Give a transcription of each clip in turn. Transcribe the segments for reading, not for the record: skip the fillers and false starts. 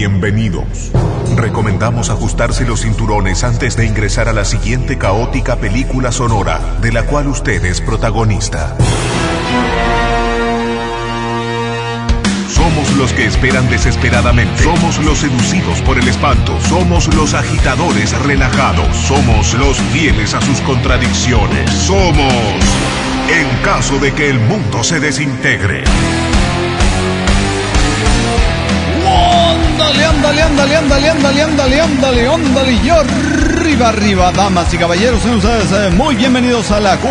bienvenidos. Recomendamos ajustarse los cinturones antes de ingresar a la siguiente caótica película sonora, de la cual usted es protagonista. Somos los que esperan desesperadamente. Somos los seducidos por el espanto. Somos los agitadores relajados. Somos los fieles a sus contradicciones. Somos En caso de que el mundo se desintegre. Ándale, y arriba, damas y caballeros, sean ustedes muy bienvenidos a la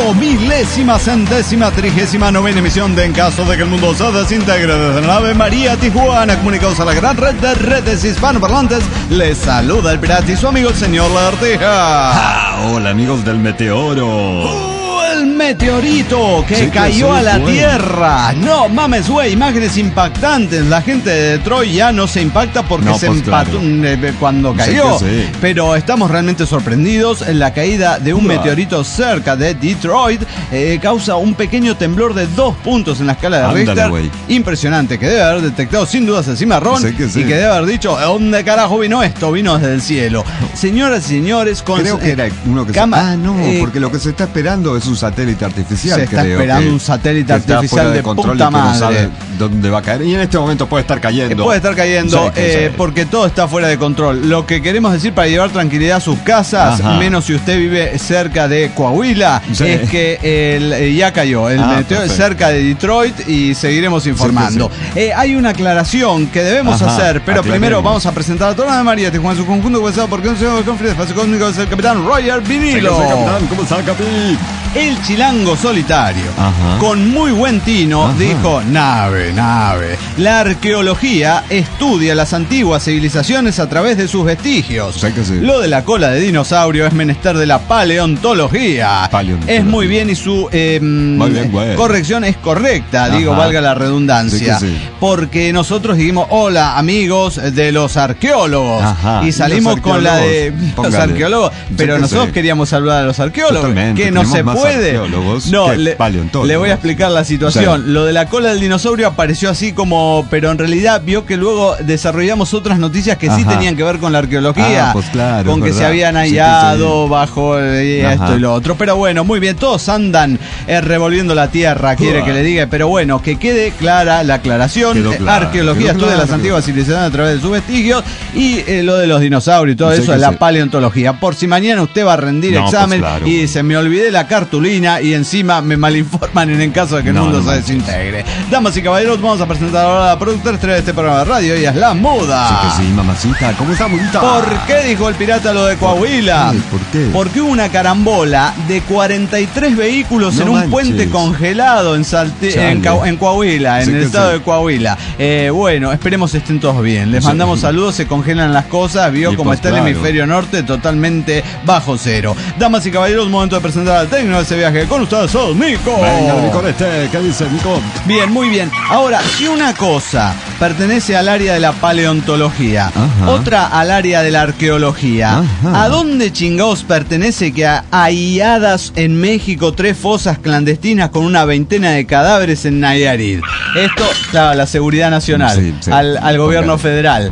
4000ª emisión de En caso de que el mundo se desintegre desde la nave María Tijuana, comunicados a la gran red de redes hispanoparlantes. Les saluda el pirata y su amigo el señor Lagartija. Hola amigos del meteoro. El meteorito que cayó a la Tierra. No mames, güey, imágenes impactantes. La gente de Detroit ya no se impacta porque se empató cuando cayó. Pero estamos realmente sorprendidos. La caída de un meteorito cerca de Detroit causa un pequeño temblor de 2 puntos en la escala de Richter. Impresionante, que debe haber detectado sin dudas el cimarrón y que debe haber dicho: ¿de dónde carajo vino esto? Vino desde el cielo. Señoras y señores, creo que era uno que porque lo que se está esperando es un satélite artificial. Se está esperando un satélite artificial de puta madre. No sabe dónde va a caer. Y en este momento puede estar cayendo. Porque todo está fuera de control. Lo que queremos decir para llevar tranquilidad a sus casas, menos si usted vive cerca de Coahuila, es que ya cayó el meteorito cerca de Detroit y seguiremos informando. Hay una aclaración que debemos hacer, pero primero vamos a presentar a toda la María Tijuana en su conjunto, comenzado por el espacio cósmico es el capitán Roger Vinilo. ¿Cómo está, Capi? El chilango solitario, con muy buen tino, dijo: nave. La arqueología estudia las antiguas civilizaciones a través de sus vestigios. Lo de la cola de dinosaurio es menester de la paleontología. Es muy bien y su corrección es correcta, valga la redundancia. Porque nosotros dijimos: hola amigos de los arqueólogos. Y salimos con la de los arqueólogos. Pero nosotros queríamos saludar a los arqueólogos. Que no se puede. No, le voy a explicar la situación. Lo de la cola del dinosaurio apareció así como, pero en realidad vio que luego desarrollamos otras noticias que sí tenían que ver con la arqueología, con que se habían hallado bajo esto y lo otro. Pero bueno, muy bien, todos andan revolviendo la tierra, quiere que le diga, pero bueno, que quede clara la aclaración. Arqueología estudia las antiguas civilizaciones a través de sus vestigios, y lo de los dinosaurios y todo eso es la paleontología. Por si mañana usted va a rendir examen y dice: me olvidé la cartulina y encima me malinforman en caso de que el mundo se desintegre. Damas y caballeros, vamos a presentar ahora a la productora estrella de este programa de radio. Ella es la Muda. Sí, mamacita. ¿Cómo está, Mudita? ¿Por qué dijo el pirata lo de Coahuila? ¿Por qué? Porque hubo una carambola de 43 vehículos en un puente congelado en Coahuila, en el estado de Coahuila. Bueno, esperemos estén todos bien. Les mandamos saludos, se congelan las cosas. Vio cómo está el hemisferio norte totalmente bajo cero. Damas y caballeros, momento de presentar al técnico de ese viaje. Con ustedes, sos Nico. Venga, Nico, ¿qué dice Nico? Bien, muy bien. Ahora, si una cosa pertenece al área de la paleontología, otra al área de la arqueología, ¿a dónde chingados pertenece que halladas en México 3 fosas clandestinas con una veintena de cadáveres en Nayarit? Esto, claro, a la seguridad nacional, al gobierno federal,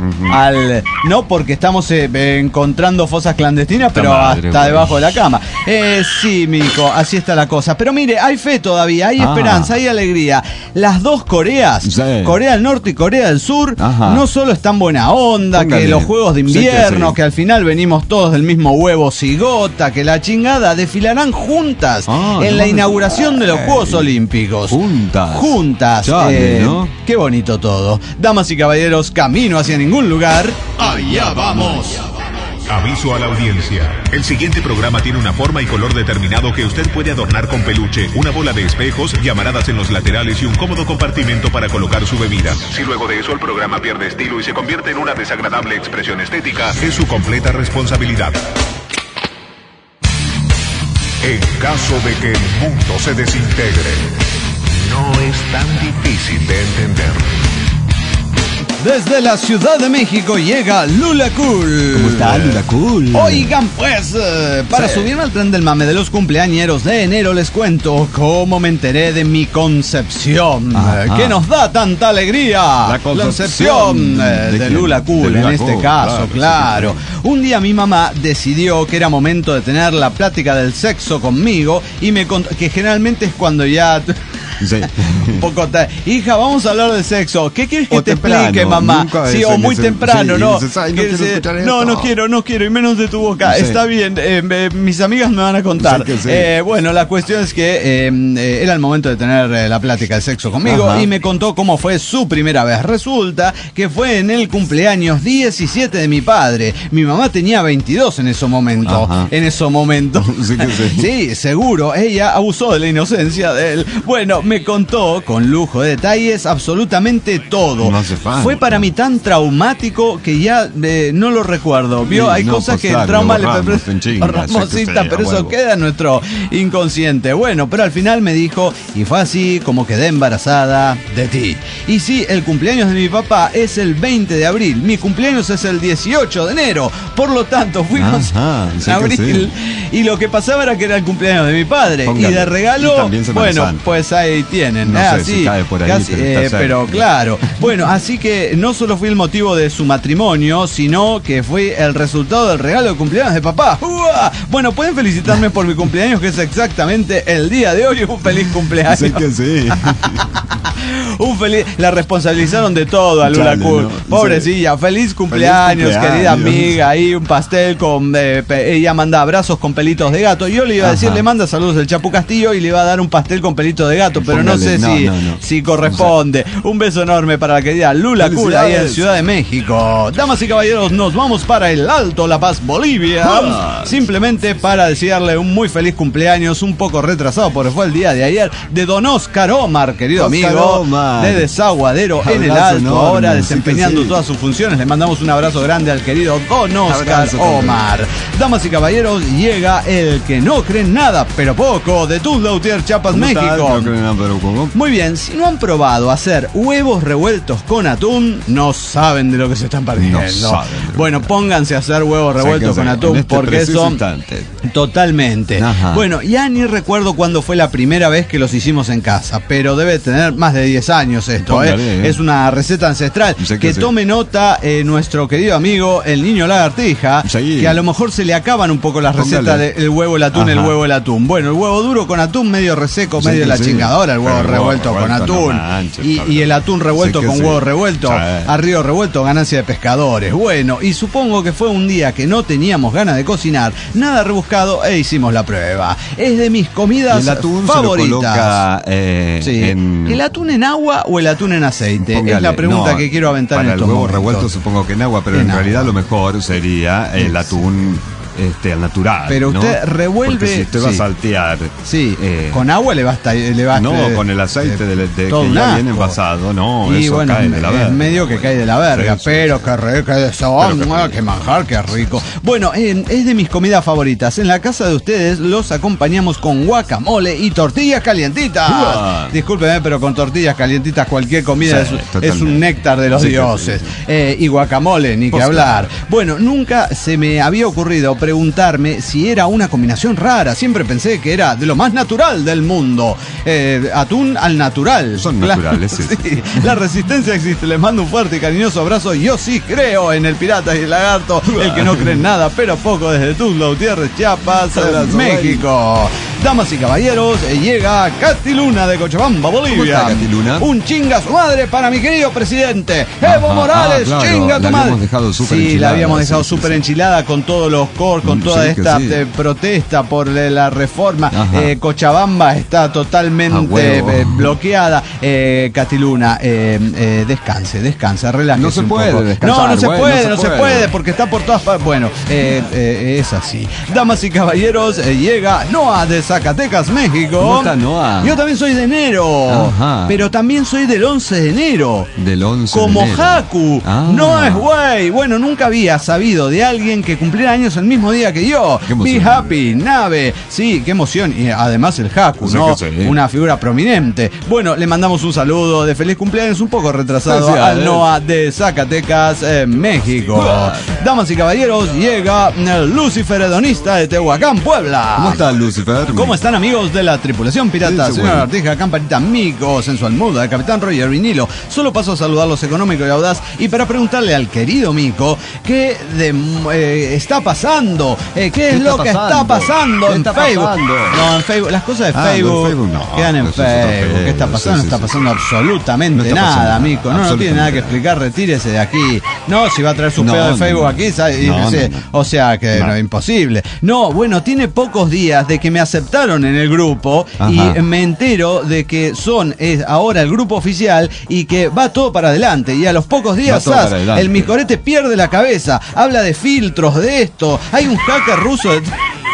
no porque estamos encontrando fosas clandestinas, pero hasta debajo de la cama. Sí, Mico, así está la cosa. Pero mire, hay fe todavía, hay esperanza, hay alegría. Las dos Coreas, Corea del Norte y Corea del Sur, no solo están buena onda, que los juegos de invierno, que al final venimos todos del mismo huevo cigota, que la chingada, desfilarán juntas en la inauguración de los Juegos Olímpicos. Juntas. ¿No? Qué bonito todo. Damas y caballeros, camino hacia ningún lugar. ¡Allá vamos! Aviso a la audiencia. El siguiente programa tiene una forma y color determinado que usted puede adornar con peluche, una bola de espejos, llamaradas en los laterales y un cómodo compartimento para colocar su bebida. Si luego de eso el programa pierde estilo y se convierte en una desagradable expresión estética, es su completa responsabilidad. En caso de que el mundo se desintegre, no es tan difícil de entender. Desde la Ciudad de México llega Lula Cool. ¿Cómo está Lula Cool? Oigan pues, para subirme al tren del mame de los cumpleañeros de enero les cuento cómo me enteré de mi concepción. Que nos da tanta alegría. La concepción de Lula Cool en este caso, claro. Un día mi mamá decidió que era momento de tener la plática del sexo conmigo y me contó que generalmente es cuando ya... Sí. Un poco hija, vamos a hablar de sexo. ¿Qué quieres que te explique, mamá? Sí, o muy temprano, ¿no? No quiero, y menos de tu boca. Sí. Está bien, mis amigas me van a contar. Sí. Bueno, la cuestión es que era el momento de tener la plática de sexo conmigo. Y me contó cómo fue su primera vez. Resulta que fue en el cumpleaños 17 de mi padre. Mi mamá tenía 22 en ese momento. Sí, seguro, ella abusó de la inocencia de él. Bueno, me contó con lujo de detalles absolutamente todo. No hace falta. Fue para mí tan traumático que ya no lo recuerdo. ¿Vio? Hay cosas que el trauma le pero eso queda en nuestro inconsciente. Bueno, pero al final me dijo, y fue así como quedé embarazada de ti. Y sí, el cumpleaños de mi papá es el 20 de abril. Mi cumpleaños es el 18 de enero. Por lo tanto, fuimos en abril. Y lo que pasaba era que era el cumpleaños de mi padre. Y de regalo, bueno, pues ahí tienen. No sé si cae por ahí, casi, pero claro. Bueno, así que no solo fui el motivo de su matrimonio, sino que fue el resultado del regalo de cumpleaños de papá. ¡Uah! Bueno, pueden felicitarme por mi cumpleaños, que es exactamente el día de hoy. Un feliz cumpleaños. Sí que sí. La responsabilizaron de todo a Lula Cool. Pobrecilla, feliz cumpleaños, querida amiga. Ahí un pastel con... ella manda abrazos con pelitos de gato. Yo le iba a decir, le manda saludos del Chapu Castillo y le iba a dar un pastel con pelitos de gato, pero no sé si corresponde. Un beso enorme para la querida Lula Cool ahí en Ciudad de México. Damas y caballeros, nos vamos para el Alto La Paz, Bolivia. Simplemente para desearle un muy feliz cumpleaños, un poco retrasado porque fue el día de ayer, de don Oscar Omar, querido amigo, de Desaguadero en el Alto, enorme, ahora desempeñando todas sus funciones. Le mandamos un abrazo grande al querido don Oscar Omar. Damas y caballeros, llega el que no cree en nada, pero poco, de Tuzlautier, Chiapas, México. Muy bien, si no han probado hacer huevos revueltos con atún, no saben de lo que se están perdiendo. Bueno, pónganse a hacer huevos revueltos con atún, porque eso... Totalmente. Bueno, ya ni recuerdo cuándo fue la primera vez que los hicimos en casa, pero debe tener más de 10 años esto. Es una receta ancestral. Que tome nota nuestro querido amigo, el niño lagartija, que a lo mejor se le acaban un poco las recetas del huevo, el atún, el huevo, el atún. Bueno, el huevo duro con atún, medio reseco, medio de la chingadora, el huevo revuelto con atún. Y el atún revuelto con huevo revuelto, a río revuelto, ganancia de pescadores. Bueno, y supongo que fue un día que no teníamos ganas de cocinar, nada rebuscado, e hicimos la prueba. Es de mis comidas favoritas. ¿El atún en agua o el atún en aceite? Es la pregunta que quiero aventar en estos momentos. Para el huevo revuelto supongo que en agua, pero en realidad lo mejor sería el atún al natural. Pero usted revuelve. Porque si usted va a saltear. Con agua le va a estar. No, con el aceite que ya viene envasado. No, y eso cae de la verga. Es medio que cae de la verga. Pero qué rico, qué manjar, qué rico. Bueno, es de mis comidas favoritas. En la casa de ustedes los acompañamos con guacamole y tortillas calientitas. Discúlpeme, pero con tortillas calientitas cualquier comida es un néctar de los dioses. Y guacamole, ni que hablar. Bueno, nunca se me había ocurrido preguntarme si era una combinación rara. Siempre pensé que era de lo más natural del mundo. Atún al natural. Son naturales, sí. La resistencia existe. Les mando un fuerte y cariñoso abrazo. Yo sí creo en el pirata y el lagarto. El que no cree en nada, pero poco, desde Tuzlautier, Chiapas, México. Damas y caballeros, llega Katy Luna de Cochabamba, Bolivia. ¿Cómo está, Katy Luna? Un chinga su madre para mi querido presidente Evo Morales. Claro. Chinga tu madre. La habíamos dejado súper enchilada. Sí, la habíamos dejado súper enchilada con todos los con toda esta protesta por la reforma. Cochabamba está totalmente bloqueada. Katy Luna, descanse, relájese. No se puede descansar. No se puede porque está por todas partes. Bueno, es así. Damas y caballeros, llega Noah de Zacatecas, México. ¿Cómo está, Noah? Yo también soy de enero. Ajá. Pero también soy del 11 de enero. Del 11 como de enero. Haku. No es güey. Bueno, nunca había sabido de alguien que cumpliera años el mismo día que yo. Be happy, Nave. Sí, qué emoción. Y además el Haku, ¿no? Una figura prominente. Bueno, le mandamos un saludo de feliz cumpleaños un poco retrasado al Noah de Zacatecas, México. Damas y caballeros, llega el Lucifer hedonista de Tehuacán, Puebla. ¿Cómo está, Lucifer? ¿Cómo están, amigos de la tripulación pirata? Sí, señor Artija, Campanita, Mico, Sensual Muda, Capitán Roger, Vinilo. Solo paso a saludarlos económico y audaz y para preguntarle al querido Mico qué está pasando, qué es lo que está pasando en Facebook. No, en Facebook, las cosas de Facebook quedan en Facebook. ¿Qué está pasando? No está pasando absolutamente nada, Mico. No tiene nada que explicar, retírese de aquí. No, si va a traer sus pedos de Facebook aquí, o sea que no es imposible. No, bueno, tiene pocos días de que me aceptaron en el grupo. Y me entero de que es ahora el grupo oficial y que va todo para adelante. Y a los pocos días el Micorete pierde la cabeza, habla de filtros, de esto. Hay un hacker ruso de...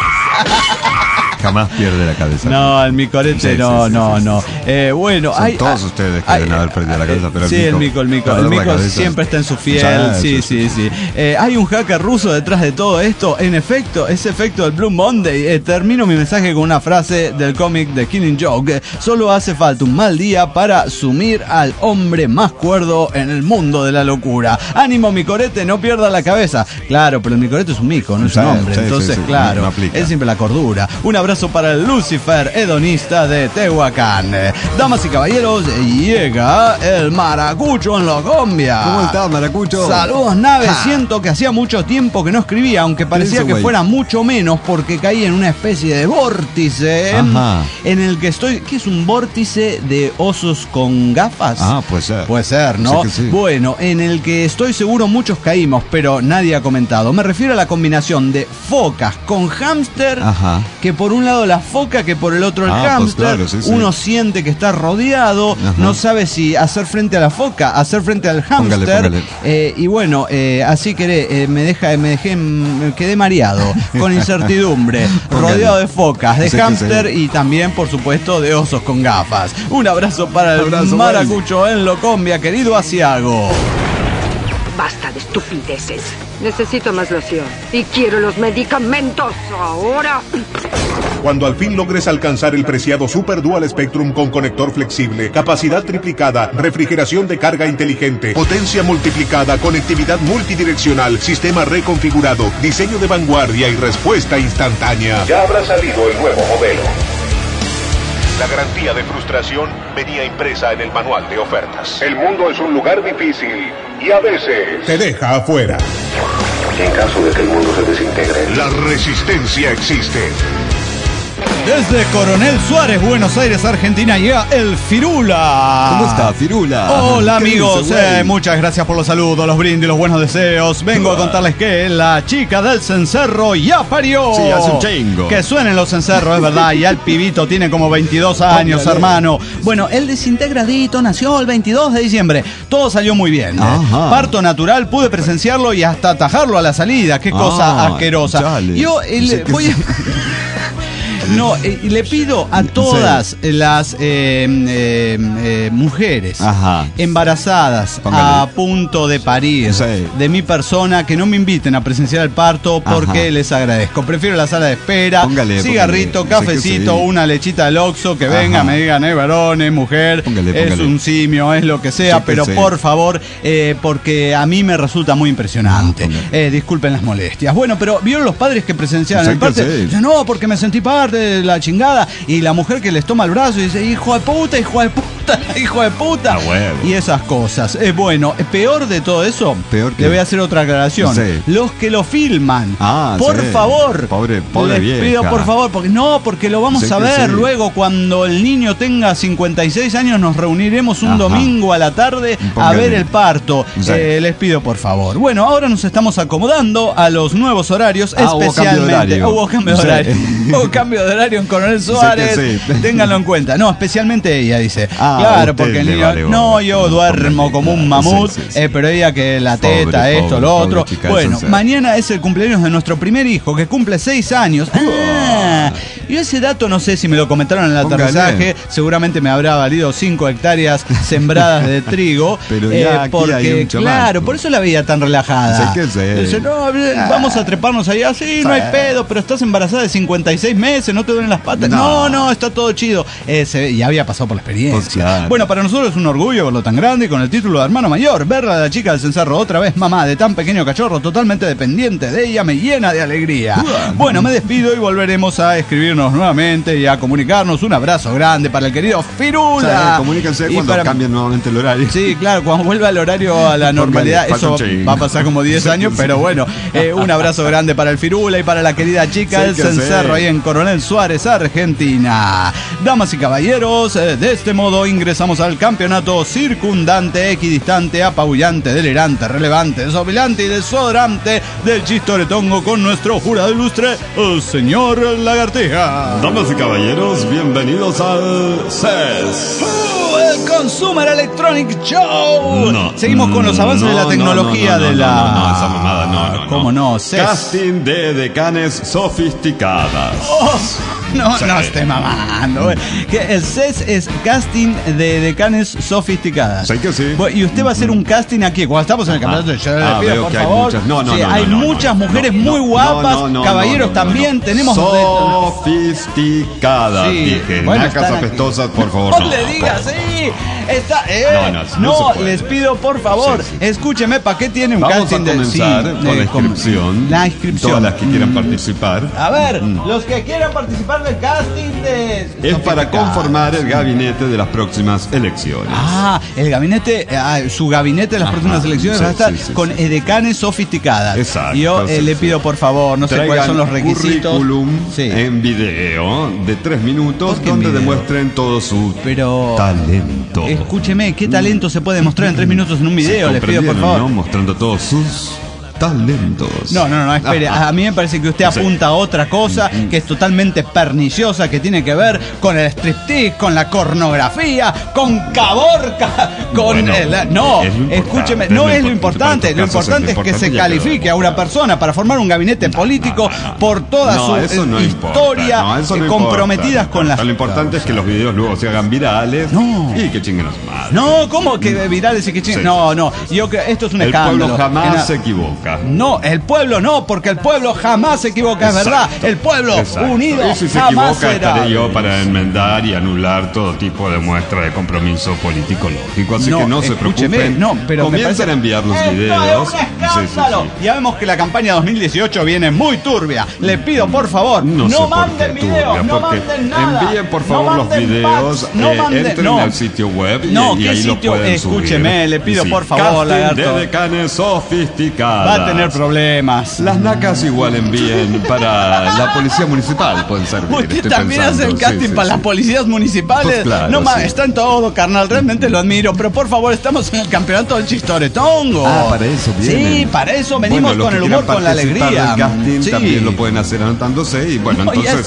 Jamás pierde la cabeza. No, el Micorete no. Bueno, son todos ustedes que deben haber perdido la cabeza, pero el Mico siempre está en su fiel. Sí. Hay un hacker ruso detrás de todo esto. En efecto, ese efecto del Blue Monday. Termino mi mensaje con una frase del cómic de Killing Joke. Solo hace falta un mal día para sumir al hombre más cuerdo en el mundo de la locura. Ánimo, Micorete, no pierda la cabeza. Claro, pero el Micorete es un mico, no es un hombre. Entonces, claro, es siempre la cordura. Un abrazo para el Lucifer hedonista de Tehuacán. Damas y caballeros, llega el Maracucho en Locombia. ¿Cómo está, Maracucho? Saludos, Nave. Siento que hacía mucho tiempo que no escribía, aunque parecía que fuera mucho menos porque caí en una especie de vórtice en el que estoy. ¿Qué es un vórtice de osos con gafas? Puede ser. Puede ser, ¿no? Sí. Bueno, en el que estoy seguro muchos caímos, pero nadie ha comentado. Me refiero a la combinación de focas con hámster, que por un lado la foca, que por el otro el hámster. Pues claro, uno siente que está rodeado, no sabe si hacer frente a la foca, hacer frente al hámster. Y bueno, así que me quedé mareado, con incertidumbre, rodeado de focas, de hámster y también, por supuesto, de osos con gafas. Un abrazo para el Maracucho en Locombia, querido Asiago. Basta de estupideces. Necesito más loción. Y quiero los medicamentos ahora. Cuando al fin logres alcanzar el preciado Super Dual Spectrum con conector flexible, capacidad triplicada, refrigeración de carga inteligente, potencia multiplicada, conectividad multidireccional, sistema reconfigurado, diseño de vanguardia y respuesta instantánea, ya habrá salido el nuevo modelo. La garantía de frustración venía impresa en el manual de ofertas. El mundo es un lugar difícil y a veces te deja afuera. En caso de que el mundo se desintegre, la resistencia existe. Desde Coronel Suárez, Buenos Aires, Argentina, llega el Firula. ¿Cómo está, Firula? Hola, amigos. Muchas gracias por los saludos, los brindis, los buenos deseos. Vengo a contarles que la chica del cencerro ya parió. Sí, hace un chingo. Que suenen los cencerros, es verdad. Ya el pibito tiene como 22 años, hermano. Bueno, él desintegradito nació el 22 de diciembre. Todo salió muy bien. Parto natural, pude presenciarlo y hasta atajarlo a la salida. Qué cosa asquerosa. Chale. Yo voy a... No, le pido a todas las mujeres embarazadas a punto de parir de mi persona que no me inviten a presenciar el parto porque les agradezco. Prefiero la sala de espera, cigarrito, cafecito, una lechita del Oxxo, que venga, me digan, varón, es mujer, es un simio, es lo que sea, pero por favor, porque a mí me resulta muy impresionante. Disculpen las molestias. Bueno, pero ¿vieron los padres que presenciaron el parto? No, porque me sentí parte de la chingada, y la mujer que les toma el brazo y dice, hijo de puta, hijo de puta, hijo de puta, y esas cosas. Bueno, peor de todo eso, le voy a hacer otra aclaración. Los que lo filman, por favor, pobre les vieja. pido por favor, porque lo vamos a ver luego cuando el niño tenga 56 años, nos reuniremos un domingo a la tarde a ver el parto. Les pido por favor. Bueno, ahora nos estamos acomodando a los nuevos horarios, especialmente. Hubo cambio de horario. Hubo cambio de horario en Coronel Suárez. Ténganlo en cuenta. No, especialmente ella dice. Claro, porque el niño, yo duermo como un mamut, pero ella que la teta, esto, lo otro. Bueno, mañana es el cumpleaños de nuestro primer hijo, que cumple 6 años. Yo ese dato no sé si me lo comentaron en el aterrizaje, seguramente me habrá valido 5 hectáreas sembradas de trigo, pero ya porque claro, por eso la veía tan relajada. Dice, no, vamos a treparnos allá, sí, no hay pedo, pero estás embarazada de 56 meses, no te duelen las patas. No, está todo chido. Ya había pasado por la experiencia. Claro. Bueno, para nosotros es un orgullo verlo tan grande y con el título de hermano mayor. Verla a la chica del cencerro otra vez mamá de tan pequeño cachorro, totalmente dependiente de ella, me llena de alegría. Bueno, me despido y volveremos a escribirnos nuevamente y a comunicarnos. Un abrazo grande para el querido Firula. Comuníquense cuando cambien nuevamente el horario. Sí, claro, cuando vuelva el horario a la normalidad. Eso va a pasar como 10 años, pero bueno, un abrazo grande para el Firula y para la querida chica del cencerro ahí en Coronel Suárez, Argentina. Damas y caballeros, de este modo ingresamos al campeonato circundante, equidistante, apabullante, delirante, relevante, desobligante y desodorante del chistoretongo con nuestro jurado ilustre, el señor Lagartija. Damas y caballeros, bienvenidos al CES. El Consumer Electronic Show. Seguimos con los avances de la tecnología de la... No, esa mamada, no. ¿Cómo no? CES. Casting de decanes sofisticadas. No esté mamando. El CES es casting de decanes sofisticadas. Sí que sí. Y usted va a hacer un casting aquí. Cuando estamos en el campeonato, yo le pido, por favor. Hay muchas mujeres muy guapas, caballeros también. Tenemos sofisticadas. Dije, nacas apestosas, por favor. No le digas, sí. Les pido por favor, escúcheme, ¿para qué tiene un casting de... Vamos a comenzar con la inscripción. Todas las que quieran participar. A ver, los que quieran participar del casting de... Es para conformar el gabinete de las próximas elecciones. El gabinete, su gabinete de las próximas elecciones va a estar con edecanes sofisticadas. Exacto. Y yo le pido por favor, no sé cuáles son los requisitos. Currículum en video de 3 minutos donde demuestren todo su talento. Escúcheme, ¿qué talento se puede mostrar en 3 minutos en un video? Les pido por favor. ¿No? Mostrando todos sus talentos. No, espere. A mí me parece que usted apunta a otra cosa que es totalmente perniciosa, que tiene que ver con el striptease, con la pornografía, con Caborca, con escúcheme, no es lo importante. Lo importante es que se califique a una persona para formar un gabinete político por toda su historia comprometidas con las... Lo importante es que los videos luego se hagan virales y que chinguen a su madre. No, ¿cómo que virales y que chinguen? No. Esto es un escándalo. El pueblo jamás se equivoca. No, el pueblo no, porque el pueblo jamás se equivoca, es verdad. El pueblo unido y si se equivoca, estaré yo para enmendar y anular todo tipo de muestra de compromiso político lógico. Así que no se preocupen. Pero comiencen a enviar los videos. Es un escándalo. Ya vemos que la campaña 2018 viene muy turbia. Le pido por favor, no manden videos, no manden nada. Envíen por favor los videos, entren al sitio web y ahí lo pueden subir. Escúcheme, le pido por favor, Lagarto. De decanes sofisticadas. Va a tener problemas. Las nacas igual envíen para la policía municipal, pueden servir. ¿Usted también hace el casting para las policías municipales? Pues claro, no más, está en todo, carnal, realmente lo admiro. Pero por favor, estamos en el campeonato del chistoretongo. Para eso vienen. Sí, para eso venimos con el humor, con la alegría. El casting también lo pueden hacer anotándose y bueno, entonces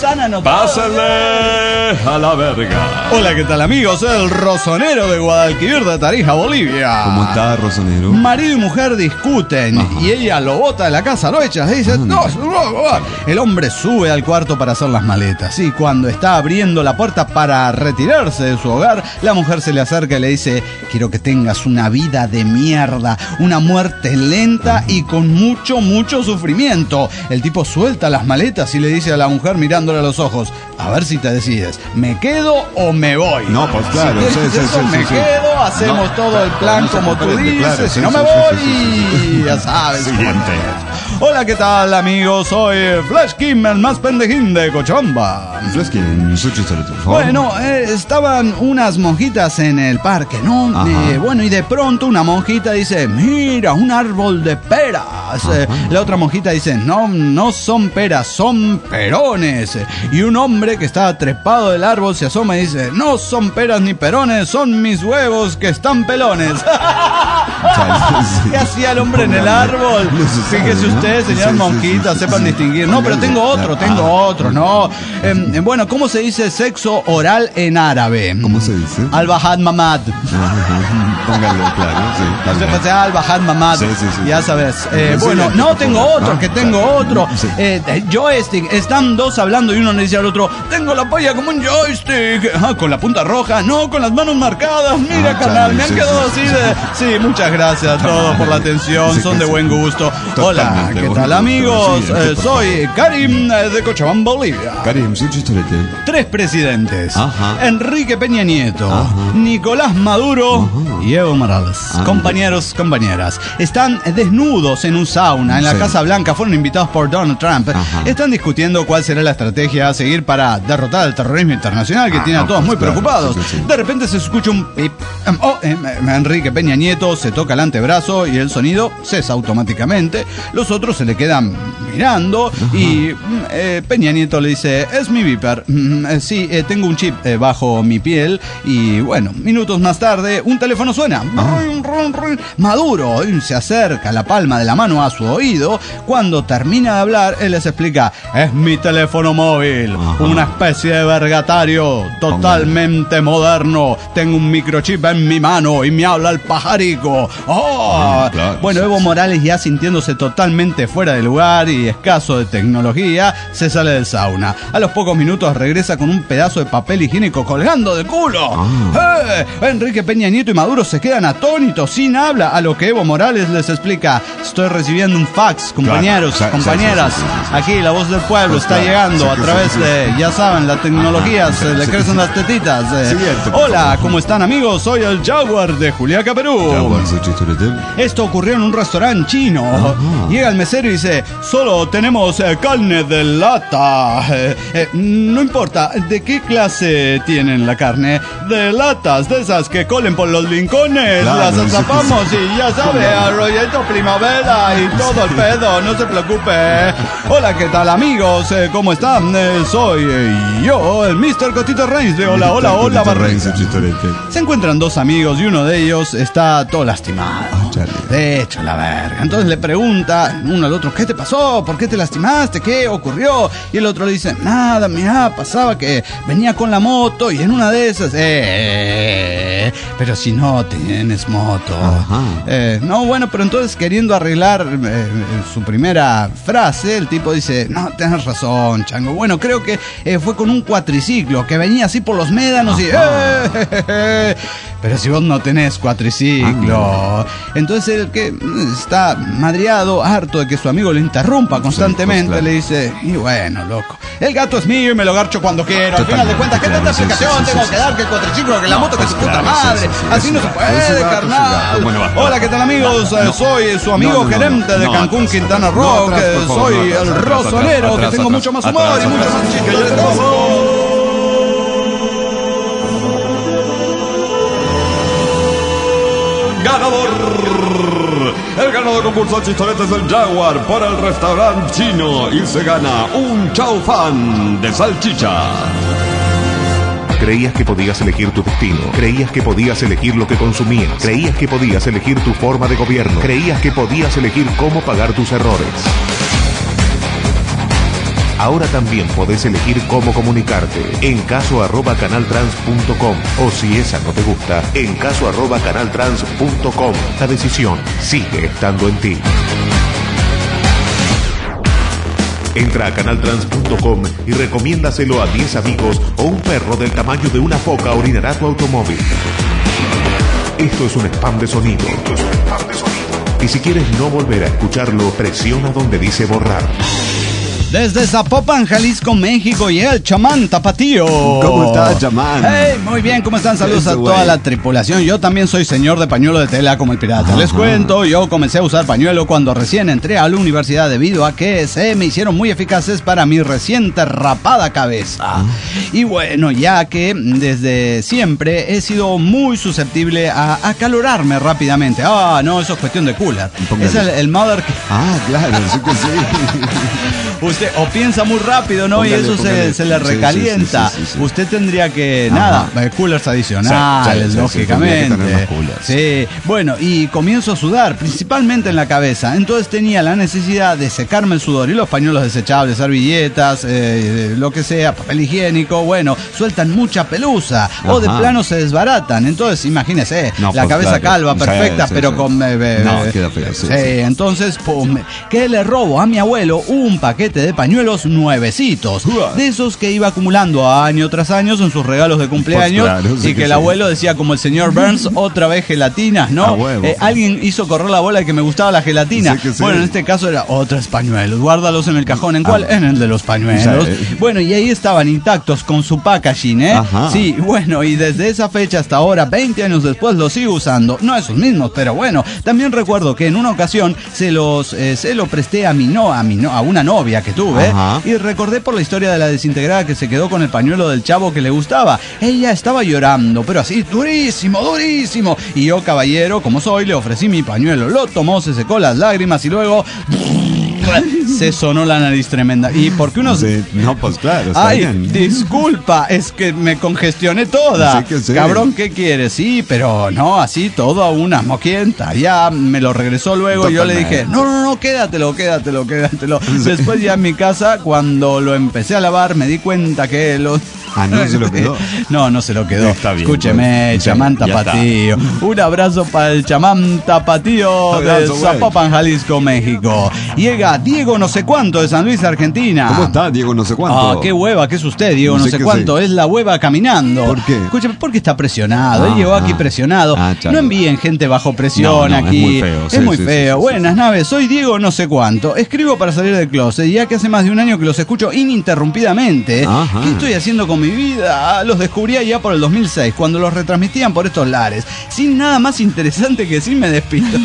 pásenle a la verga. Hola, ¿qué tal amigos? El Rosonero de Guadalquivir de Tarija, Bolivia. ¿Cómo está, Rosonero? Marido y mujer discuten y ella lo bota de la casa, lo echa, dice, no. El hombre sube al cuarto para hacer las maletas y cuando está abriendo la puerta para retirarse de su hogar, la mujer se le acerca y le dice, quiero que tengas una vida de mierda, una muerte lenta y con mucho sufrimiento. El tipo suelta las maletas y le dice a la mujer mirándole a los ojos, a ver si te decides, ¿me quedo o me voy? No, pues claro, me quedo, hacemos todo el plan como tú dices, si no me voy, ya sabes. Hola, ¿qué tal amigos? Soy Flash Kim, el más pendejín de Cochabamba. Flash Kim, su chiste, por favor. Bueno, estaban unas monjitas en el parque, ¿no? Bueno, y de pronto una monjita dice, mira, un árbol de peras. La otra monjita dice, no son peras, son perones. Y un hombre que estaba trepado del árbol se asoma y dice, no son peras ni perones, son mis huevos que están pelones. ¿Qué hacía el hombre en el árbol? Fíjese usted, señor Monquita, sepan distinguir. No, pero tengo otro, no. Bueno, ¿cómo se dice sexo oral en árabe? ¿Cómo se dice? Al-Bahad Mamad. Póngalo claro, sí. Entonces, pues, Al-Bahad Mamad. Sí. Ya sabes. Bueno, no, tengo otro. Joystick. Están dos hablando y uno le dice al otro, tengo la polla como un joystick. Con la punta roja, no, con las manos marcadas. Mira, carnal, me han quedado así de... Sí, muchas gracias a todos por la atención, son de buen gusto. Hola, ¿qué tal, amigos? Soy Karim de Cochabamba, Bolivia. Karim, sí, chistorete. 3 presidentes. Enrique Peña Nieto, Nicolás Maduro y Evo Morales. Compañeros, compañeras, están desnudos en un sauna en la Casa Blanca, fueron invitados por Donald Trump. Están discutiendo cuál será la estrategia a seguir para derrotar al terrorismo internacional que tiene a todos muy preocupados. De repente se escucha un pip. Enrique Peña Nieto se toca el antebrazo y el sonido cesa automáticamente. Los otros se le quedan mirando y Peña Nieto le dice, es mi Viper. Sí, tengo un chip bajo mi piel. Y bueno, minutos más tarde un teléfono suena. Maduro se acerca la palma de la mano a su oído. Cuando termina de hablar, él les explica, es mi teléfono móvil, una especie de vergatario totalmente moderno. Tengo un microchip en mi mano y me habla el pajarico. Claro, bueno, Evo Morales, ya sintiéndose totalmente fuera de lugar y escaso de tecnología, se sale del sauna. A los pocos minutos regresa con un pedazo de papel higiénico colgando del culo. Enrique Peña Nieto y Maduro se quedan atónitos, sin habla, a lo que Evo Morales les explica, estoy recibiendo un fax, compañeros, compañeras. Aquí la voz del pueblo está llegando a través de, ya saben, la tecnología, se le crecen las tetitas. Hola, ¿cómo están, amigos? Soy el Jaguar de Juliaca, Perú. Esto ocurrió en un restaurante chino. Llega el mesero y dice, solo tenemos carne de lata. No importa, ¿de qué clase tienen la carne? De latas, de esas que colen por los rincones. Las azapamos y ya sabe, arrollito primavera y todo el pedo, no se preocupe. Hola, ¿qué tal, amigos? ¿Cómo están? Soy yo, el Mr. Cotito Reigns de Hola, Barriga. Se encuentran dos amigos y uno de ellos está todo lastimado. De hecho, la verga. Entonces le pregunta uno al otro, ¿qué te pasó? ¿Por qué te lastimaste? ¿Qué ocurrió? Y el otro le dice, nada, mira, pasaba que venía con la moto y en una de esas... pero si no tienes moto. No, bueno, pero entonces queriendo arreglar su primera frase, el tipo dice, no, tienes razón, chango. Bueno, creo que fue con un cuatriciclo que venía así por los médanos y... Pero si vos no tenés cuatriciclo. Entonces el que está madreado, harto de que su amigo le interrumpa constantemente, le dice, y bueno, loco, el gato es mío y me lo garcho cuando quiero. Al final de cuentas, ¿qué tanta explicación tengo que dar? Que el cuatriciclo, que la moto, que su puta madre. Así no se puede, carnal. Hola, ¿qué tal, amigos? Soy su amigo gerente de Cancún, Quintana Roo. Soy el rosonero, que tengo mucho más humor y mucho más chiste. ¡Ganador! El ganador concurso de chistoretes del Jaguar por el restaurante chino y se gana un chau fan de salchicha. Creías que podías elegir tu destino, creías que podías elegir lo que consumías, creías que podías elegir tu forma de gobierno, creías que podías elegir cómo pagar tus errores. Ahora también podés elegir cómo comunicarte en caso@canaltrans.com o si esa no te gusta, en caso@canaltrans.com. La decisión sigue estando en ti. Entra a canaltrans.com y recomiéndaselo a 10 amigos o un perro del tamaño de una foca orinará tu automóvil. Esto es un spam de sonido. Y si quieres no volver a escucharlo, presiona donde dice borrar. Desde Zapopan, Jalisco, México, y el chamán Tapatío. ¿Cómo estás, chamán? Hey, muy bien, ¿cómo están? Saludos a toda la tripulación. Yo también soy señor de pañuelo de tela como el pirata. Les cuento, yo comencé a usar pañuelo cuando recién entré a la universidad debido a que se me hicieron muy eficaces para mi reciente rapada cabeza. Y bueno, ya que desde siempre he sido muy susceptible a acalorarme rápidamente. No, eso es cuestión de cooler. Es el mother... claro, sí que sí. Usted ¿viste? O piensa muy rápido, ¿no? Póngale, y eso se le recalienta. Sí. Usted tendría que, coolers adicionales, lógicamente. Sí, bueno, y comienzo a sudar, principalmente en la cabeza. Entonces tenía la necesidad de secarme el sudor y los pañuelos desechables, servilletas, lo que sea, papel higiénico, bueno, sueltan mucha pelusa o de plano se desbaratan. Entonces, imagínese, la cabeza calva, perfecta, pero con... no, queda feo. Entonces, pum, ¿qué le robo a mi abuelo? Un paquete de pañuelos nuevecitos, de esos que iba acumulando año tras año en sus regalos de cumpleaños, y que el abuelo decía, como el señor Burns, otra vez gelatinas, ¿no? Alguien hizo correr la bola de que me gustaba la gelatina. Bueno, en este caso era otros pañuelos, guárdalos en el cajón. ¿En cuál? En el de los pañuelos. Bueno, y ahí estaban intactos con su packaging, Sí, bueno, y desde esa fecha hasta ahora, 20 años después, los sigo usando. No esos mismos, pero bueno, también recuerdo que en una ocasión se lo presté a una novia que tuve, y recordé por la historia de la desintegrada que se quedó con el pañuelo del chavo que le gustaba. Ella estaba llorando, pero así durísimo. Y yo, caballero, como soy, le ofrecí mi pañuelo. Lo tomó, se secó las lágrimas y luego... se sonó la nariz tremenda. Y porque unos... No, pues claro, está bien. Disculpa, es que me congestioné toda. Cabrón, ¿qué quieres? Sí, pero no, así todo a una moquienta. Ya me lo regresó luego. Y yo le dije, no, quédatelo. Después ya en mi casa, cuando lo empecé a lavar, me di cuenta que los... ¿no se lo quedó? No se lo quedó. Está bien. Escúcheme, chamán tapatío. Un abrazo para el chamán tapatío de Zapopan, Jalisco, México. Llega Diego no sé cuánto de San Luis, Argentina. ¿Cómo está, Diego no sé cuánto? Qué hueva, ¿qué es usted, Diego no sé cuánto? Es la hueva caminando. ¿Por qué? Escúcheme, porque está presionado. Él llegó aquí presionado. No envíen gente bajo presión aquí. Es muy feo. Buenas naves, soy Diego no sé cuánto. Escribo para salir del closet, ya que hace más de un año que los escucho ininterrumpidamente. ¿Qué estoy haciendo con mi vida? Los descubrí allá por el 2006, cuando los retransmitían por estos lares. Sin nada más interesante que decir, me despido.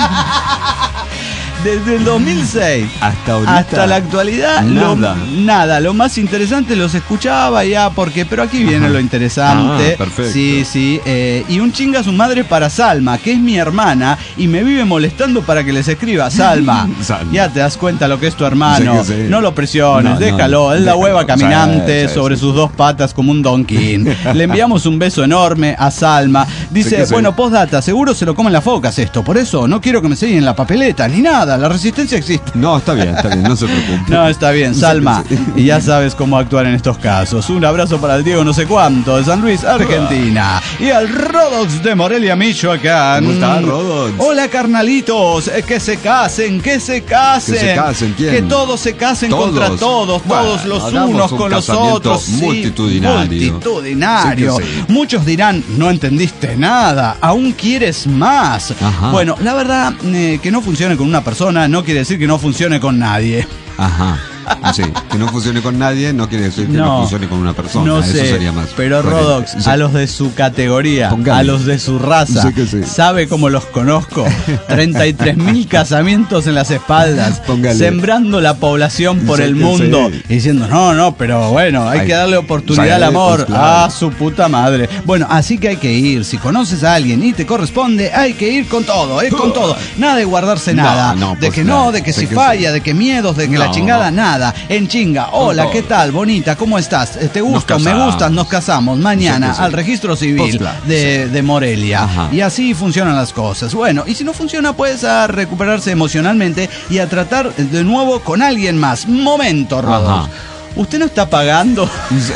Desde el 2006 hasta la actualidad, nada. Lo más interesante los escuchaba ya, pero aquí viene lo interesante. Perfecto. Sí. Y un chinga a su madre para Salma, que es mi hermana, y me vive molestando para que les escriba. Salma. Ya te das cuenta lo que es tu hermano. No lo presiones, déjalo. Es la hueva caminante sobre sus dos patas como un Don King. Le enviamos un beso enorme a Salma. Dice, bueno, postdata, seguro se lo comen las focas esto. Por eso no quiero que me sellen la papeleta ni nada. La resistencia existe. No, está bien, no se preocupe. No, está bien, Salma. Y ya sabes cómo actuar en estos casos. Un abrazo para el Diego no sé cuánto de San Luis, Argentina. Y al Rodox de Morelia, Michoacán. ¿Cómo está, Rodox? Hola, carnalitos. Que se casen. ¿Quién? Que todos se casen contra todos. Todos los unos con los otros. Multitudinario. Muchos dirán, no entendiste nada. Aún quieres más. Bueno, la verdad, que no funcione con una persona no quiere decir que no funcione con nadie. Sí, que no funcione con nadie no quiere decir que no funcione con una persona. No sé, eso sería más. Pero Rodox, a los de su categoría, a los de su raza, sabe cómo los conozco. 33.000 casamientos en las espaldas, sembrando la población por el mundo, diciendo, no, pero bueno, hay que darle oportunidad al amor. A su puta madre. Bueno, así que hay que ir. Si conoces a alguien y te corresponde, hay que ir con todo, con todo. Nada de guardarse nada. De que si falla, de que miedos, de que la chingada, nada. En chinga, hola, ¿qué tal? Bonita, ¿cómo estás? ¿Te gusta? ¿Me gustas? Nos casamos mañana al registro civil de Morelia. Y así funcionan las cosas. Bueno, y si no funciona, pues a recuperarse emocionalmente y a tratar de nuevo con alguien más. Momento, Rodos. ¿Usted no está pagando?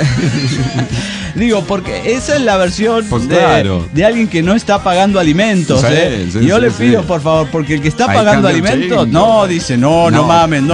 Digo, porque esa es la versión de alguien que no está pagando alimentos. Yo le pido, por favor, porque el que está pagando alimentos, dice, no mames,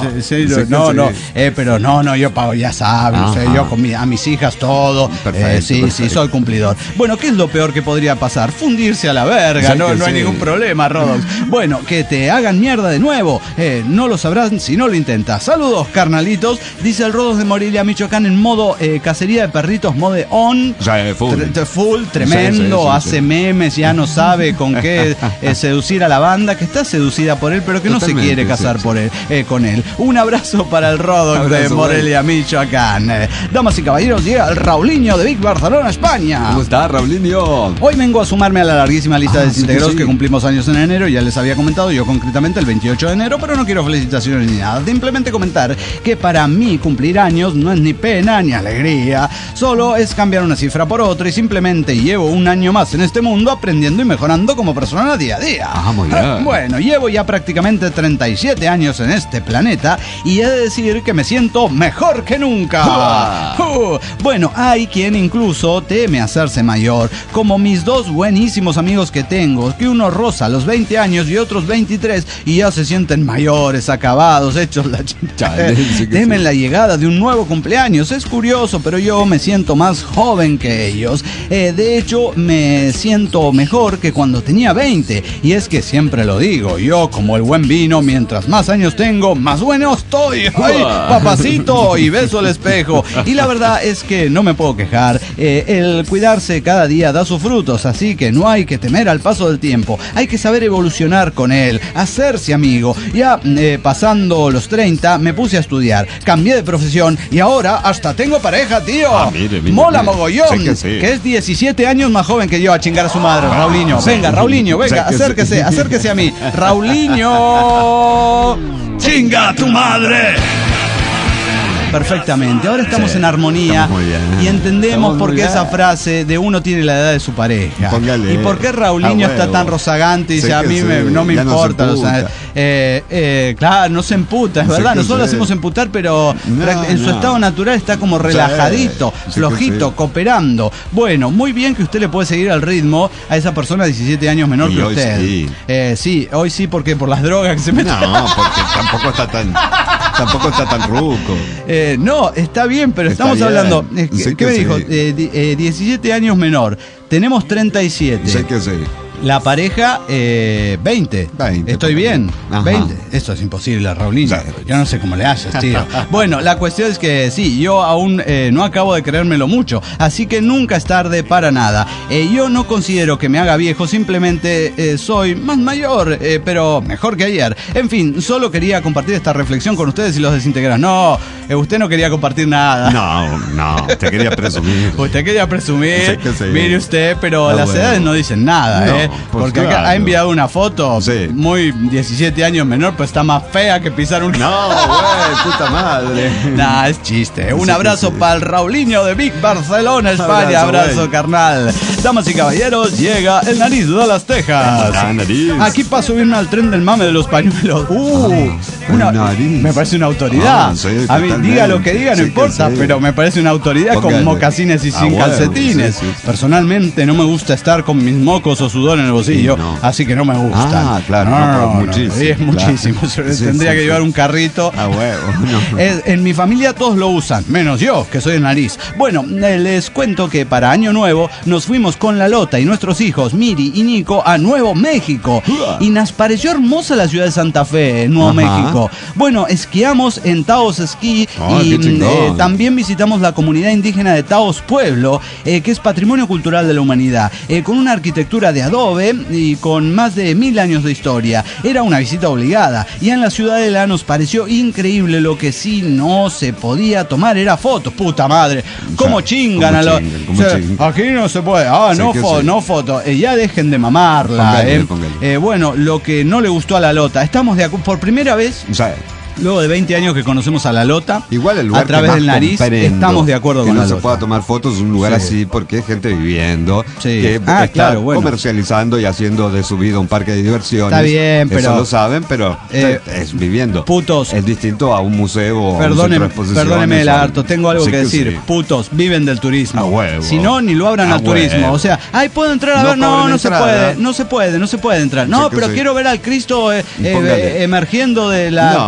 pero yo pago, ya sabes, yo con a mis hijas todo. Perfecto. Soy cumplidor. Bueno, ¿qué es lo peor que podría pasar? Fundirse a la verga, no hay ningún problema, Rodox. Bueno, que te hagan mierda de nuevo, no lo sabrás si no lo intentas. Saludos, carnalitos, dice el Rodos de Morelia, Michoacán, en modo cacería de perritos, modo mode on, full, tremendo, hace memes, ya no sabe con qué seducir a la banda, que está seducida por él, pero que no se quiere casar con él. Un abrazo para el Rodok de Morelia, Michoacán. Damas y caballeros, llega el Raulinho de Big Barcelona, España. ¿Cómo está, Raulinho? Hoy vengo a sumarme a la larguísima lista de desintegrados que cumplimos años en enero. Ya les había comentado yo concretamente el 28 de enero, pero no quiero felicitaciones ni nada. Simplemente comentar que para mí cumplir años no es ni pena ni alegría, solo es cambiar una cifra por otra y simplemente llevo un año más en este mundo aprendiendo y mejorando como persona día a día. Muy bien. Bueno, llevo ya prácticamente 37 años en este planeta y he de decir que me siento mejor que nunca. Bueno, hay quien incluso teme hacerse mayor, como mis dos buenísimos amigos que tengo, que uno roza los 20 años y otros 23 y ya se sienten mayores, acabados, hechos la chicha. Temen la llegada de un nuevo cumpleaños. Es curioso, pero yo me siento más joven que ellos. De hecho, me siento mejor que cuando tenía 20. Y es que siempre lo digo, yo como el buen vino, mientras más años tengo, más bueno estoy. ¡Ay, papacito! Y beso al espejo. Y la verdad es que no me puedo quejar. El cuidarse cada día da sus frutos, así que no hay que temer al paso del tiempo. Hay que saber evolucionar con él, hacerse amigo. Ya pasando los 30 me puse a estudiar, cambié de profesión y ahora hasta tengo pareja, tío. Mire, mola mogollón, que es 17 años más joven que yo, a chingar a su madre. Raulinho, venga, Raulinho, venga, acérquese a mí. Raulinho, chinga a tu madre. Perfectamente, ahora estamos en armonía y entendemos por qué esa frase de uno tiene la edad de su pareja. Póngale. Y por qué Raulinho está tan rozagante y dice a mí no me importa. Claro, no se emputa, es verdad, nosotros lo hacemos emputar, pero en su estado natural está como relajadito, flojito, cooperando. Bueno, muy bien que usted le puede seguir al ritmo a esa persona de 17 años menor que usted. Sí, hoy sí, porque por las drogas que se meten. No, porque tampoco está tan ruco. No, está bien, pero estamos hablando. ¿Qué me dijo? 17 años menor. Tenemos 37. Sé que sí. La pareja, 20. Estoy bien. Ajá. 20. Eso es imposible, Raulinho. Yo no sé cómo le haces, tío. Bueno, la cuestión es que sí, yo aún no acabo de creérmelo mucho. Así que nunca es tarde para nada. Yo no considero que me haga viejo, simplemente soy más mayor, pero mejor que ayer. En fin, solo quería compartir esta reflexión con ustedes y los desintegrados. No, usted no quería compartir nada. No, usted quería presumir. Usted quería presumir. Mire usted, pero las edades no dicen nada, porque acá ha enviado una foto muy 17 años menor, pues está más fea que pisar un... No, güey, puta madre. Nah, es chiste. Un abrazo para el Raulinho de Big Barcelona, España. Abrazo, carnal. Damas y caballeros, llega el Nariz de las Tejas. Aquí para subirme al tren del mame de los pañuelos. Me parece una autoridad. A mí, diga lo que diga, no importa, pero me parece una autoridad con mocasines y sin calcetines. Personalmente no me gusta estar con mis mocos o sudor en el bolsillo, así que no me gusta. Claro, muchísimo. Es muchísimo. Tendría que llevar un carrito. En mi familia todos lo usan, menos yo, que soy el Nariz. Bueno, les cuento que para Año Nuevo nos fuimos con la Lota y nuestros hijos Miri y Nico a Nuevo México. Y nos pareció hermosa la ciudad de Santa Fe, Nuevo México. Bueno, esquiamos en Taos Ski y también visitamos la comunidad indígena de Taos Pueblo, que es patrimonio cultural de la humanidad, con una arquitectura de adobe y con más de 1000 años de historia. Era una visita obligada y en la ciudadela nos pareció increíble. Lo que sí no se podía tomar era fotos. Puta madre, ¿cómo chingan a los... Aquí no se puede. No foto. Ya dejen de mamarla. Bueno, lo que no le gustó a la Lota, estamos de acuerdo por primera vez. Luego de 20 años que conocemos a la Lota, igual el lugar a través del Nariz, estamos de acuerdo con la Lota. No se pueda tomar fotos en un lugar así porque hay gente viviendo, que está comercializando y haciendo de su vida un parque de diversiones. Está bien, pero... Eso lo saben, pero es viviendo. Putos. Es distinto a un museo o un centro de exposiciones. Perdóneme, Lagarto, tengo algo que decir. Putos, viven del turismo. Si no, ni lo abran al turismo. O sea, ¿puedo entrar a ver? No se puede entrar. No, pero quiero ver al Cristo emergiendo de la concha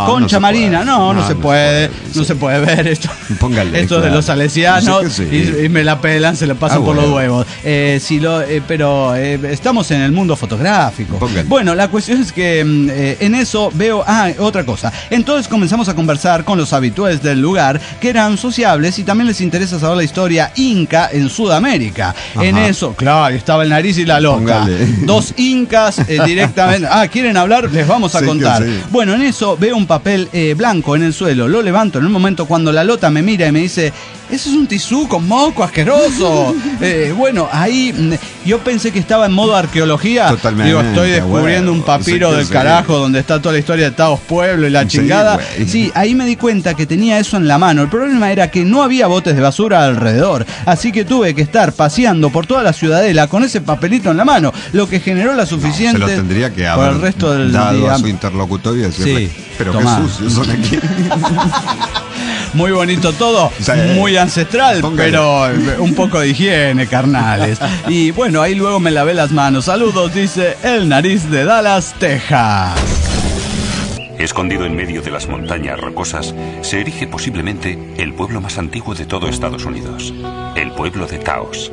Marina. No se puede. No se puede ver esto. Póngale. Esto de los salesianos y me la pelan, se lo pasan por los huevos. Pero estamos en el mundo fotográfico. Póngale. Bueno, la cuestión es que en eso veo... otra cosa. Entonces comenzamos a conversar con los habitués del lugar, que eran sociables y también les interesa saber la historia inca en Sudamérica. Ajá. En eso, claro, estaba el Nariz y la Loca. Póngale. 2 incas directamente. ¿Quieren hablar? Les vamos a contar. Sí. Bueno, en eso veo un papel blanco en el suelo. Lo levanto en un momento cuando la Lota me mira y me dice: eso es un tisú con moco asqueroso. Bueno, ahí yo pensé que estaba en modo arqueología. Totalmente. Digo, estoy descubriendo un papiro del carajo donde está toda la historia de Taos Pueblo y la chingada. Sí, ahí me di cuenta que tenía eso en la mano. El problema era que no había botes de basura alrededor. Así que tuve que estar paseando por toda la ciudadela con ese papelito en la mano, lo que generó la suficiente se lo tendría que por el resto del dado día a su interlocutor y decirle, pero tomá. Qué sucios son aquí. Muy bonito todo, muy ancestral, pero un poco de higiene, carnales. Y bueno, ahí luego me lavé las manos. Saludos, dice el Nariz de Dallas, Texas. Escondido en medio de las montañas rocosas, se erige posiblemente el pueblo más antiguo de todo Estados Unidos, el pueblo de Taos.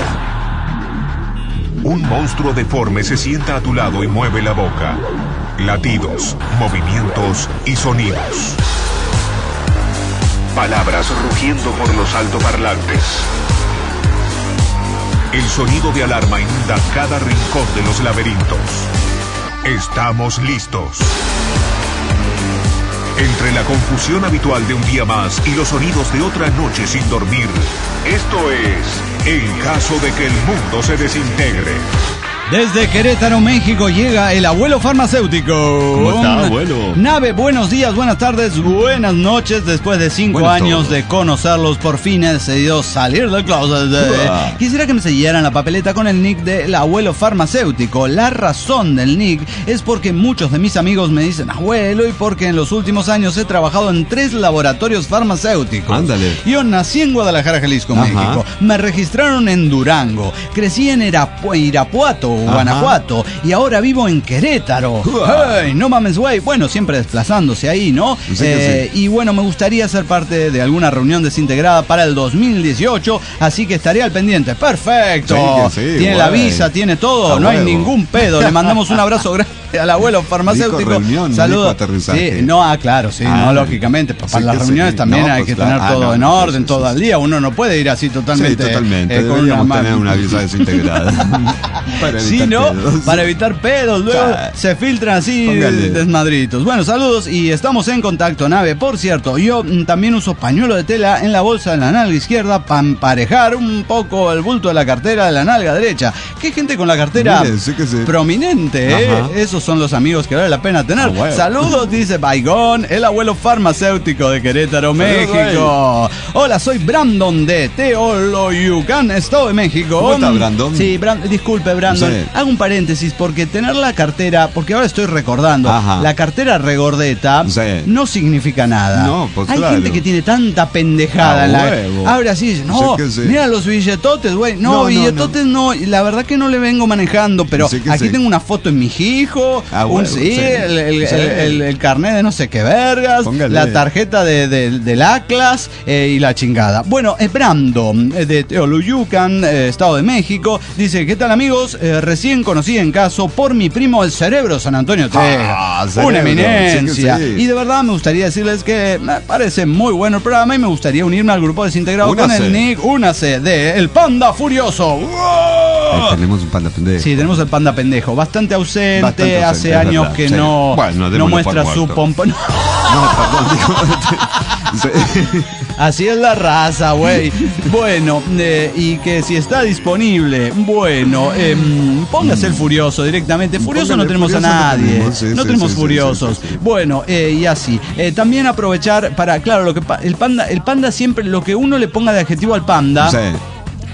Un monstruo deforme se sienta a tu lado y mueve la boca. Latidos, movimientos y sonidos. Palabras rugiendo por los altoparlantes. El sonido de alarma inunda cada rincón de los laberintos. Estamos listos. Entre la confusión habitual de un día más y los sonidos de otra noche sin dormir, esto es En caso de que el mundo se desintegre. Desde Querétaro, México, llega el abuelo farmacéutico. ¿Cómo está, abuelo? Nave, buenos días, buenas tardes, buenas noches. Después de 5 años de conocerlos, por fin he decidido salir del closet. Quisiera que me sellaran la papeleta con el nick del abuelo farmacéutico. La razón del nick es porque muchos de mis amigos me dicen abuelo y porque en los últimos años he trabajado en 3 laboratorios farmacéuticos. Ándale. Yo nací en Guadalajara, Jalisco, México. Me registraron en Durango. Crecí en Irapuato, Guanajuato, y ahora vivo en Querétaro. Hey, no mames, güey. Bueno, siempre desplazándose ahí, ¿no? Sí. Y bueno, me gustaría ser parte de alguna reunión desintegrada para el 2018, así que estaré al pendiente. Perfecto. Tiene la visa, tiene todo, no hay ningún pedo. Le mandamos un abrazo grande al abuelo farmacéutico. Saludos. Claro, lógicamente. Para las reuniones también hay que tener todo en orden, todo al día. Uno no puede ir así totalmente. Sí, totalmente. Deberíamos tener una visa desintegrada. Para evitar pedos. Luego se filtran así desmadritos. Bueno, saludos y estamos en contacto, Nave. Por cierto, yo también uso pañuelo de tela en la bolsa de la nalga izquierda para emparejar un poco el bulto de la cartera de la nalga derecha. Qué gente con la cartera prominente, Esos son los amigos que vale la pena tener. Saludos, dice Baigón, el abuelo farmacéutico de Querétaro, México. Hola, soy Brandon de Teoloyucan, Estado de México. ¿Cómo está, Brandon? Sí, disculpe, Brandon. Hago un paréntesis porque tener la cartera, porque ahora estoy recordando, la cartera regordeta no significa nada. No, pues hay gente que tiene tanta pendejada. Abre así y dice, mira los billetotes, güey. Billetotes no. La verdad que no le vengo manejando, pero aquí tengo una foto en mi hijo, el carnet de no sé qué vergas, la tarjeta del Atlas y la chingada. Bueno, Brandon de Teoloyucan, Estado de México, dice, ¿qué tal, amigos? Recién conocí en caso por mi primo el Cerebro San Antonio Texas. Una eminencia. Y de verdad me gustaría decirles que me parece muy bueno el programa y me gustaría unirme al grupo desintegrado con el nick Únase de El Panda Furioso. Tenemos un panda pendejo. Sí, tenemos el panda pendejo. Bastante ausente, hace años verdad, que no muestra su pompa. Así es la raza, güey. Bueno, y que si está disponible, póngase el Furioso directamente. Furioso no tenemos a nadie. No tenemos Furiosos. Bueno, y así. También aprovechar para, claro, el panda siempre, lo que uno le ponga de adjetivo al panda.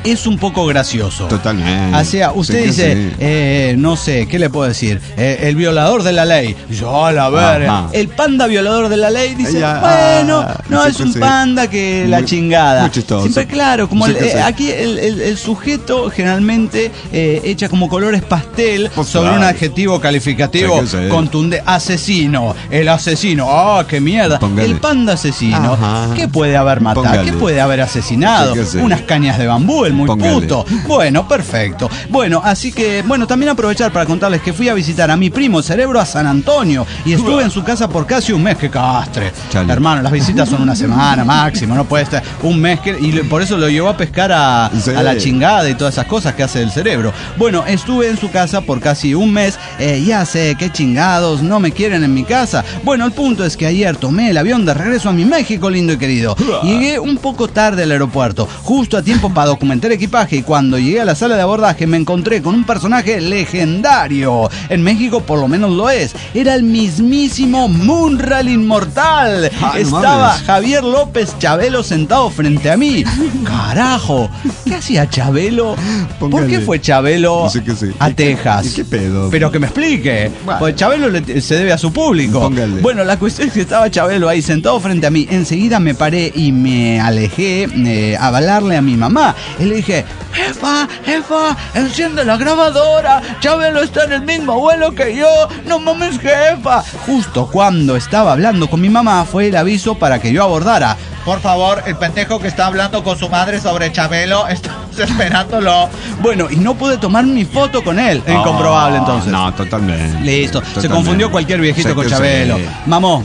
es un poco gracioso. Totalmente. O sea, usted dice, no sé, ¿qué le puedo decir? El violador de la ley. Yo, a la verga. El panda violador de la ley dice, no, es un panda que la chingada. Muy chistoso. Siempre claro, como aquí el sujeto generalmente echa como colores pastel sobre un adjetivo calificativo contundente. Asesino, el asesino. ¡Ah, qué mierda! Póngale. El panda asesino. ¿Qué puede haber matado? Póngale. ¿Qué puede haber asesinado? Unas cañas de bambú, el muy puto. Bueno, perfecto. Bueno, así que, también aprovechar para contarles que fui a visitar a mi primo Cerebro a San Antonio y estuve en su casa por casi un mes. ¡Qué castre! Chale. Hermano, las visitas son una semana máximo, no puede estar un mes y por eso lo llevó a pescar a la chingada y todas esas cosas que hace el Cerebro. Bueno, estuve en su casa por casi un mes. Ya sé, qué chingados, no me quieren en mi casa. Bueno, el punto es que ayer tomé el avión de regreso a mi México lindo y querido. Llegué un poco tarde al aeropuerto, justo a tiempo para documentar equipaje, y cuando llegué a la sala de abordaje me encontré con un personaje legendario. En México por lo menos lo es. Era el mismísimo Munra el Inmortal. Estaba Javier López Chabelo sentado frente a mí. Carajo, ¿qué hacía Chabelo? ¿Por qué fue Chabelo a Texas? ¿Qué pedo? Pero que me explique. Pues Chabelo se debe a su público. Póngale. Bueno, la cuestión es que estaba Chabelo ahí sentado frente a mí. Enseguida me paré y me alejé a hablarle a mi mamá. Y le dije, jefa, enciende la grabadora. Chabelo está en el mismo vuelo que yo. No mames, jefa. Justo cuando estaba hablando con mi mamá fue el aviso para que yo abordara. Por favor, el pendejo que está hablando con su madre sobre Chabelo, estamos esperándolo. Bueno, y no pude tomar mi foto con él. Incomprobable, entonces. No, totalmente. Listo. Se confundió cualquier viejito con Chabelo. Mamó.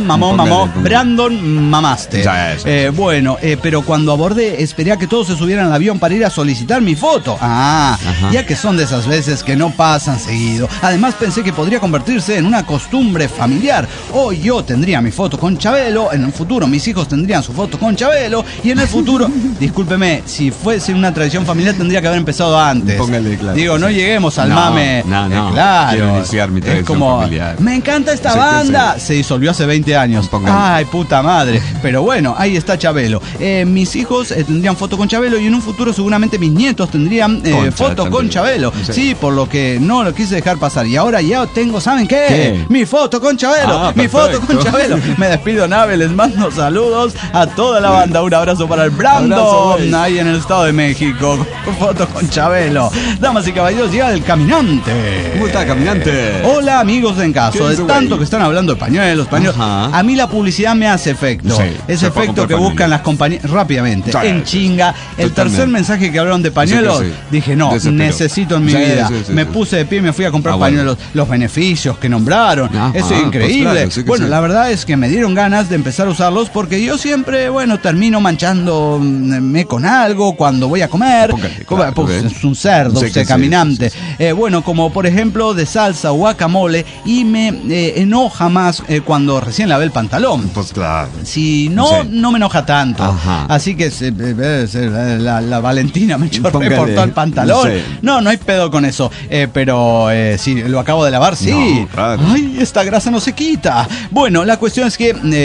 Brandon, mamaste. Pero cuando abordé, esperé a que todos se subieran al avión para ir a solicitar mi foto. Ya que son de esas veces que no pasan seguido. Además, pensé que podría convertirse en una costumbre familiar. Hoy yo tendría mi foto con Chabelo, en el futuro mis hijos tendrían su foto con Chabelo, y en el futuro, discúlpeme, si fuese una tradición familiar tendría que haber empezado antes. Póngale, claro. Digo, no lleguemos al mame. No. Claro. Quiero iniciar mi tradición es como, familiar. Me encanta esta banda. Se disolvió hace 20 años. Póngale. Ay, puta madre. Pero bueno, ahí está Chabelo. Mis hijos tendrían foto con Chabelo, y en un futuro seguramente mis nietos tendrían foto con Chabelo. Sí, por lo que no lo quise dejar pasar. Y ahora ya tengo, ¿saben qué? Mi foto con Chabelo. Mi foto con Chabelo. Me despido, Nave. Les mando saludos a toda la banda. Un abrazo para el Brandon, ahí en el Estado de México. Foto con Chabelo. Damas y caballeros, llega el caminante. ¿Cómo está, caminante? Hola, amigos de En Caso. De tanto que están hablando de pañuelos. A mí la publicidad me hace efecto. Ese efecto que buscan las compañías rápidamente, en chinga. El tercer mensaje que hablaron de pañuelos, dije, no, necesito en mi vida. Me puse de pie y me fui a comprar pañuelos. Los beneficios que nombraron, eso es increíble. Pues la verdad es que me dieron ganas de empezar a usarlos, porque yo siempre, termino manchándome con algo cuando voy a comer. Es un cerdo, caminante. Como por ejemplo de salsa o guacamole, y me enoja más cuando recién lavé el pantalón. Pues claro. Si no, no me enoja tanto. Así que la Valentina me chorré por todo el pantalón. No hay pedo con eso. Pero si lo acabo de lavar, sí. No, claro. Ay, esta grasa no se quita. Bueno, la cuestión es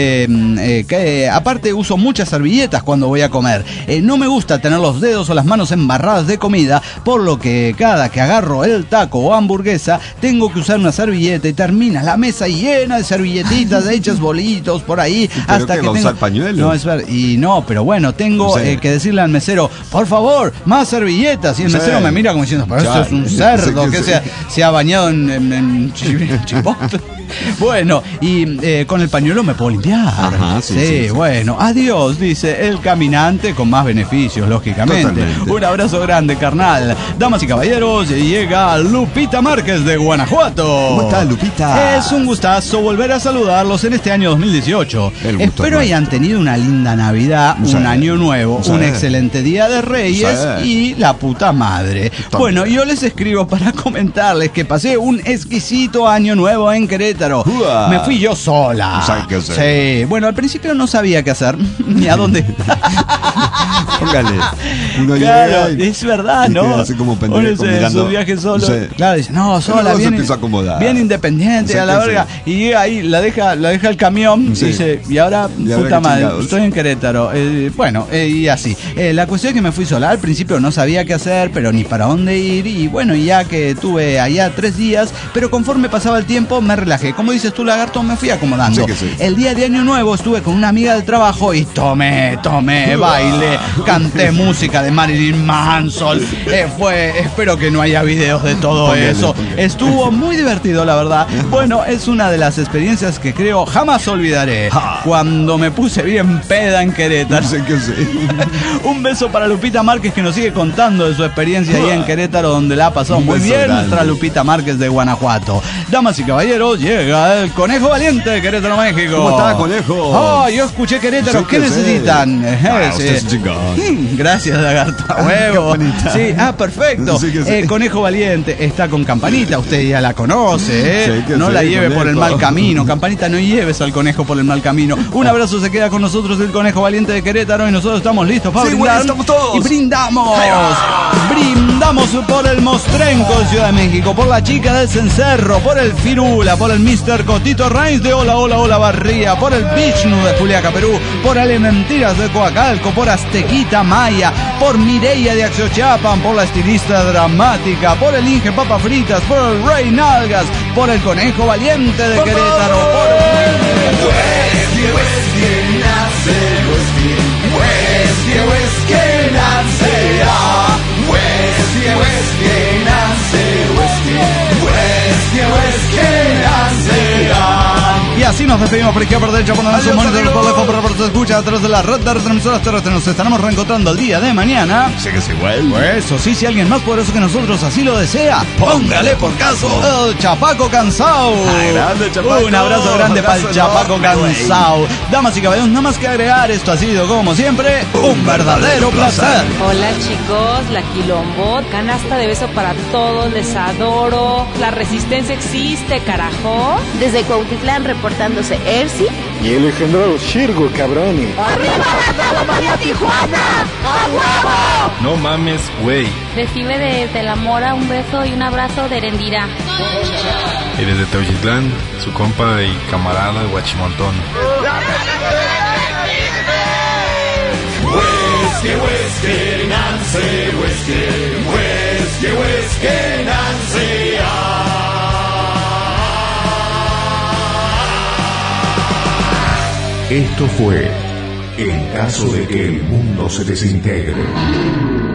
que aparte uso muchas servilletas cuando voy a comer. No me gusta tener los dedos o las manos embarradas de comida, por lo que cada que agarro el taco o hamburguesa tengo que usar una servilleta, y termina la mesa llena de servilletitas hechas bolitos por ahí. Hasta que usar pañuelos. Pero bueno, tengo que decirle al mesero, por favor, más servilletas. Y el mesero me mira como diciendo, pero esto es un cerdo que se ha bañado en chipotle. Bueno, y con el pañuelo me puedo limpiar. Bueno, adiós, dice el caminante, con más beneficios, lógicamente. Totalmente. Un abrazo grande, carnal. Damas y caballeros, llega Lupita Márquez de Guanajuato. ¿Cómo está, Lupita? Es un gustazo volver a saludarlos en este año 2018. Espero hayan tenido una linda Navidad, un año nuevo, un excelente Día de Reyes y la puta madre. Bueno, yo les escribo para comentarles que pasé un exquisito año nuevo en Querétaro. Me fui yo sola. Bueno, al principio no sabía qué hacer hacer, ni a dónde. Póngale. Uno claro, es verdad, ¿no? Así como pendejo, mirando su viaje solo. Sí. Claro, dice, no, sola, bien independiente, a la verga. Y llega ahí, la deja el camión, y dice, y ahora, puta madre, estoy en Querétaro. Bueno, y así. La cuestión es que me fui sola. Al principio no sabía qué hacer, pero ni para dónde ir. Y bueno, ya que tuve allá 3 días, pero conforme pasaba el tiempo me relajé. Como dices tú, lagarto, me fui acomodando. Sí. El día de Año Nuevo estuve con una amiga del trabajo y tomé, baile, canté música de Marilyn Manson. Espero que no haya videos de todo eso. Estuvo muy divertido, la verdad. Bueno, es una de las experiencias que creo jamás olvidaré. Cuando me puse bien peda en Querétaro. Un beso para Lupita Márquez, que nos sigue contando de su experiencia ahí en Querétaro, donde la ha pasado muy bien. Nuestra Lupita Márquez de Guanajuato. Damas y caballeros, llega el Conejo Valiente de Querétaro, México. ¿Cómo está, Conejo? Yo escuché Querétaro. ¿Qué necesitan? Gracias, lagarto. Huevo. Sí, perfecto. Conejo Valiente está con Campanita. Usted ya la conoce, No la lleve por el mal camino. Campanita, no lleves al conejo por el mal camino. Un abrazo, se queda con nosotros el Conejo Valiente de Querétaro y nosotros estamos listos para brindar. Estamos todos. Y brindamos. Brindamos por el Mostrenco de Ciudad de México, por la chica del Cencerro, por el Firula, por el Mr. Cotito Reins de Hola Hola Hola Barría, por el Bichnu de Juliaca, Perú, por Ale Mentiras de Coacalco, por Aztequita Maya, por Mireia de Axiochapan, por la estilista dramática, por el Inge Papa Fritas, por el Rey Nalgas, por el Conejo Valiente de Querétaro, por y así nos despedimos por izquierda, por derecha, por la nación, por se escucha a través de la red de retransmisoras terrestres. Nos estaremos reencontrando el día de mañana. Sí que sí, güey. Pues eso sí, si alguien más poderoso que nosotros así lo desea, póngale por caso el Chapaco Cansao. Grande, Chapaco. Un abrazo grande para el Chapaco Cansao. Damas y caballeros, nada más que agregar, esto ha sido como siempre un verdadero placer. Hola chicos, la Quilombot, canasta de beso para todos, les adoro. La resistencia existe, carajo. Desde Cuautitlán reportándose Ersi y el legendario Shirgo, cabrón. ¡Arriba la María Tijuana! ¡A huevo! No mames, güey. Recibe desde La Mora un beso y un abrazo de Erendira. Y desde Teuchitlán, su compa y camarada Guachimontón. Huesque, Nancy, huesque, Nancy. Esto fue En caso de que el mundo se desintegre.